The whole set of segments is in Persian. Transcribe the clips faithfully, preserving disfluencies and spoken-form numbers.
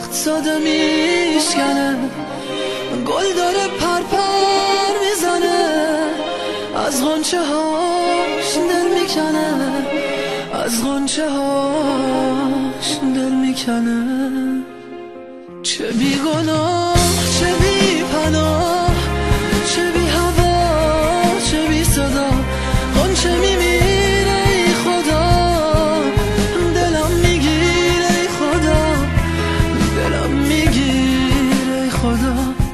ساده میشکنه، گل داره پر پر میزنه، از غنچه هاش دل میکنه، از غنچه هاش دل میکنه. چه بی گناه چه بی پناه، چه بی هوا چه بی صدا، غنچه میمیره ای خدا، دلم میگیره ای خدا، دلم میگیره ای خدا.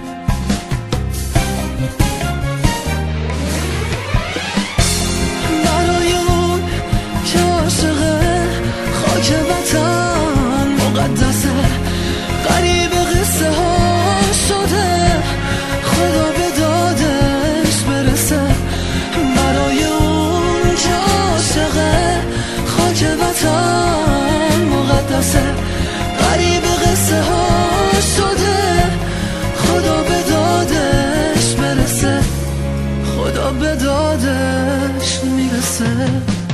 برای اون که عاشقه خاک وطن مقدسه، غریب قصه ها شده خدا به دادش برسه. برای اون که عاشقه خاک وطن مقدسه، غریب قصه ها شده خدا به دادش برسه، خدا به دادش میرسه.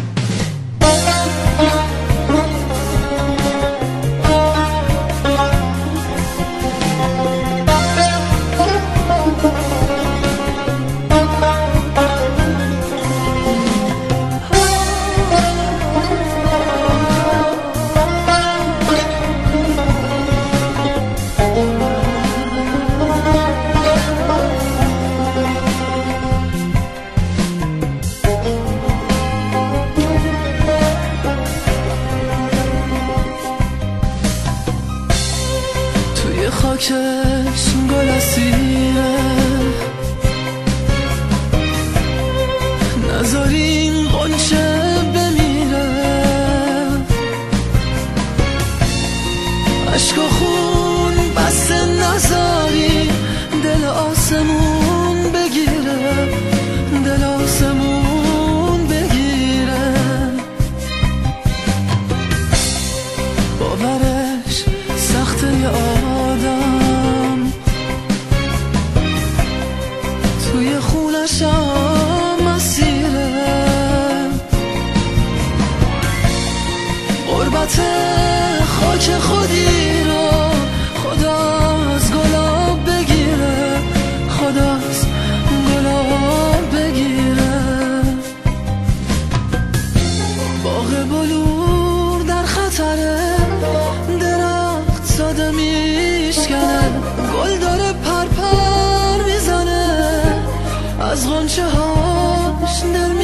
خاکش گل اسیره، نذارین غنچه بمیره، عشق و خون بسته نذاری دل آسمون بگیره، دل آسمون بگیره. باورش سخته ی آدم، توی خونش هم اسیره، غربت خاک خودی رو خدا از گلاب بگیره، خدا از گلاب بگیره. باغ بلور در خطره، درخت ساده میشکنه، گل داره پر پر میزنه، از غنچه هاش دل